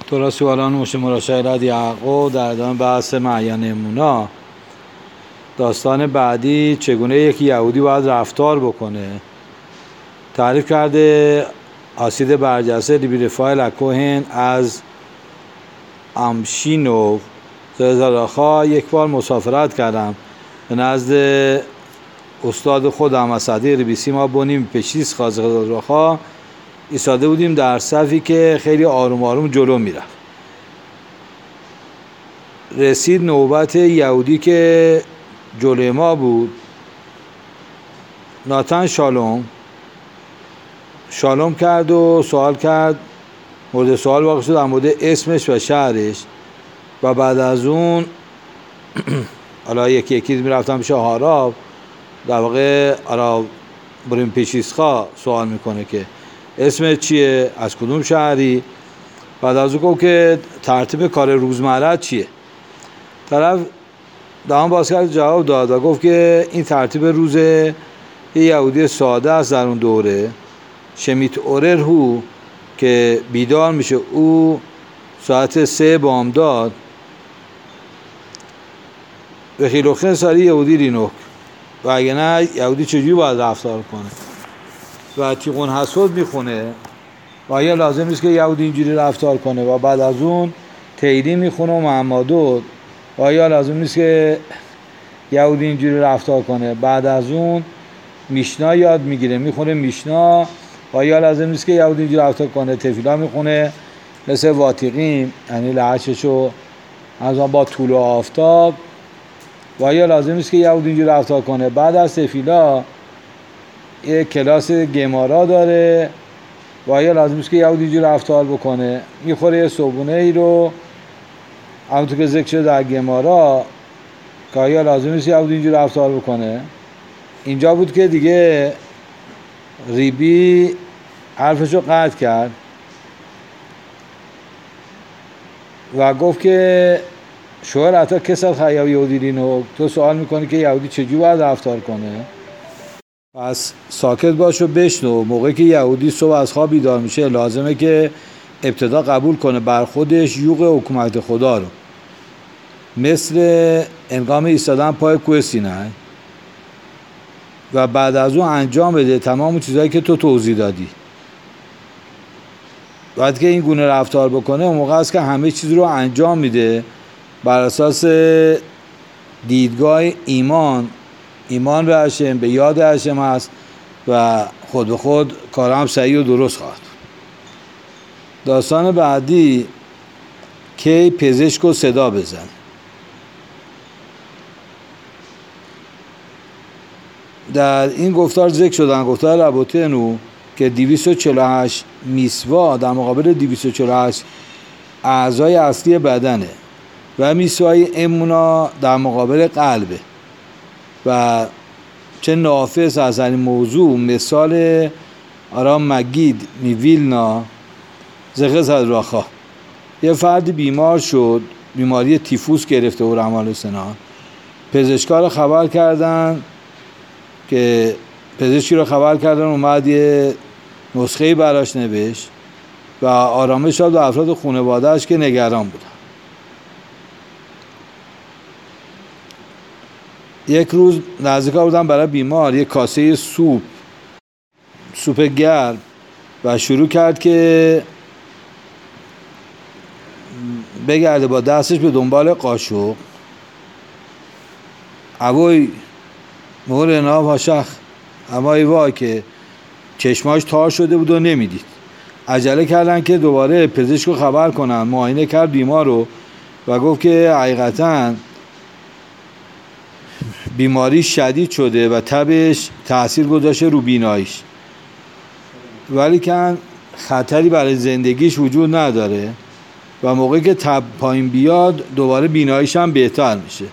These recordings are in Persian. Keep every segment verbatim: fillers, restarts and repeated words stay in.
تورا سوالان موشه مراشعات یعقوب در ادامه بحث معین امونا. داستان بعدی چگونه یک یهودی باید رفتار بکنه تعریف کرده آسید برجسته لیبی رفایل اکوهن از امشینو زرزاراخا. یک بار مسافرت کردم به نزد استاد خودم اسدی ربیسی. ما بونیم پشیس خازرخا ایستاده بودیم در صفی که خیلی آروم آروم جلو میرفت. رسید نوبت یهودی که جلوی ما بود، ناتان شالوم شالوم کرد و سوال کرد، مورد سوال واقع شد در مورد اسمش و شهرش و بعد از اون حالا یکی یکی میرفتم پیش هاراب، در واقع آرا بریم پیشیسخا سوال میکنه که اسم چیه، از کدوم شهری. بعد از اون گفت که ترتیب کار روزمره چیه. طرف دهان باز کرد جواب داد و گفت که این ترتیب روز یه یهودی ساده است در اون دوره، شمیت اورر هو، که بیدار میشه او ساعت سه بامداد و خیلوخه ساری یهودی رینوک، و اگه نه یهودی چجوری باید رفتار کنه و تیقون حسود میخونه و آیا لازم نیست که یهودی اینجوری رفتار کنه. و بعد از اون تیری میخونه و محمدود و آیا لازم نیست که یهودی اینجوری رفتار کنه. بعد از اون میشنا یاد میگیره، میخونه میشنا و آیا لازم نیست که یهودی اینجوری رفتار کنه. تفیلا میخونه مثل واتیقیم، یعنی لحششو از آن با طول و آفتاب و آیا لازم نیست که یهودی اینجوری رفتار کنه. بعد از تفیلا یک کلاس گمارا داره و آیا لازم نیست که یهودی اینجوری رفتار بکنه. میخوره یه صبونه ای رو همونطور که ذکر شده در گمارا که آیا لازم نیست یهودی اینجوری رفتار بکنه. اینجا بود که دیگه ریبی حرفشو قطع کرد و گفت که شوهر حتی کسر خیاب یهودی دینو، تو سوال میکنی که یهودی چجوری باید رفتار کنه. پس ساکت باش و بشنو. موقعی که یهودی صبح از خواب بیدار میشه لازمه که ابتدا قبول کنه بر خودش یوغ حکومت خدا رو، مثل انقام ایستادن پای کوه سینای، و بعد از اون انجام بده تمام چیزایی که تو توضیح دادی. وقتی که این گونه رفتار بکنه اون موقع است که همه چیز رو انجام میده بر اساس دیدگاه ایمان ایمان به هشم، به یاد هشم هست و خود به خود کارم صحیح و درست خواهد. داستان بعدی که پزشک و صدا بزن. در این گفتار ذکر شدن گفتار ربوتنو که دویست و چهل و هشت میسوا در مقابل دویست و چهل و هشت اعضای اصلی بدنه و میسوای امونا در مقابل قلبه و چه نافذ از این موضوع مثال آرام مگید میویلنا زخه زدراخا. یه فرد بیمار شد، بیماری تیفوس گرفته و رحمال سنان. پزشکا رو خبر کردن که پزشکی رو خبر کردن اومد یه نسخه‌ای براش نوشت و آرامش داد و افراد خانواده‌اش که نگران بودن. یک روز نزدیکا بودن برای بیمار یک کاسه سوپ سوپ گرم و شروع کرد که بگرده با دستش به دنبال قاشق. اوی مور ناب هاشخ، اما ایوا که چشماش تار شده بود و نمیدید. عجله کردن که دوباره پزشک رو خبر کنن. معاینه کرد بیمار رو و گفت که حقیقتاً بیماری شدید شده و تبش تأثیر گذاشته رو بیناییش، ولی که خطری برای زندگیش وجود نداره و موقعی که تب پایین بیاد دوباره بیناییش هم بهتر میشه.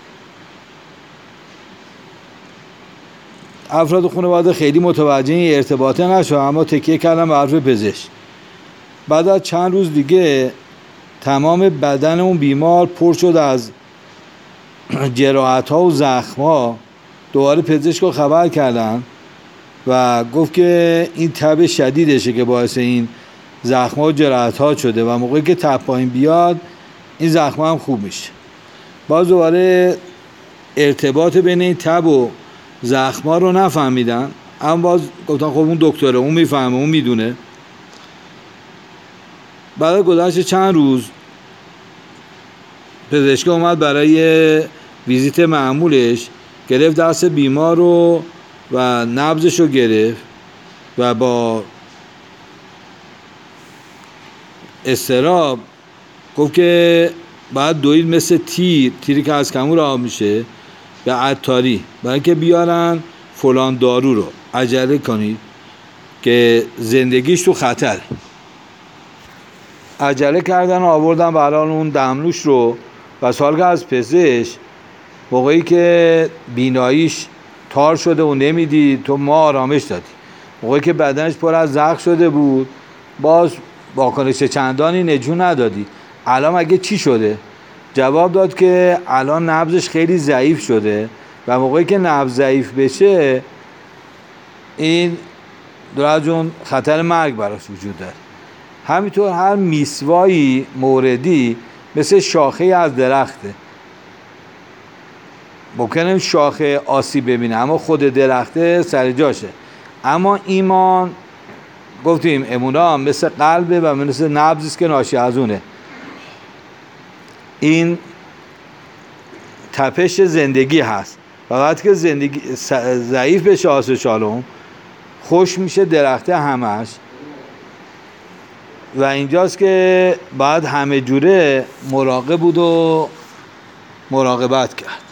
افراد خانواده خیلی متوجه این ارتباطه نشد، اما تکیه کردن به حرف پزشک. بعد از چند روز دیگه تمام بدن اون بیمار پر شد از جراحت ها و زخم ها. دوباره پزشک رو خبر کردن و گفت که این تب شدیدشه که باعث این زخم‌ها و جراحت‌ها شده و موقعی که تب پایین بیاد این زخم‌ها هم خوب میشه. باز دوباره ارتباط بین این تب و زخم‌ها رو نفهمیدن، اما باز گفتن خب اون دکتره، اون میفهمه، اون میدونه. بعد گذشت چند روز پزشک اومد برای ویزیت معمولش، گرفت دست بیمار رو و نبضش رو گرفت و با استراب گفت که باید دوید مثل تیر تیری که از کمون راه میشه به عطاری، برای اینکه بیارن فلان دارو رو، عجله کنید که زندگیش تو خطر. عجله کردن و آوردن برای اون دمنوش رو و سال که از پزشک موقعی که بیناییش تار شده و نمیدید تو ما آرامش دادی، موقعی که بدنش پر از زخم شده بود باز واکنش چندانی نشون ندادی. الان اگه چی شده؟ جواب داد که الان نبضش خیلی ضعیف شده و موقعی که نبض ضعیف بشه این داره جون خطر مرگ براش وجود داره. همینطور هر میسوایی موردی مثل شاخه از درخته، ممکنه شاخه آسیب ببینه اما خود درخته سر جاشه. اما ایمان گفتیم امونه هم مثل قلبه و مثل نبضیست که ناشی از اونه. این تپش زندگی هست و وقتی که زندگی ضعیف بشه آسه شالوم خوش میشه درخته همش و اینجاست که باید همه جوره مراقب بود و مراقبت کرد.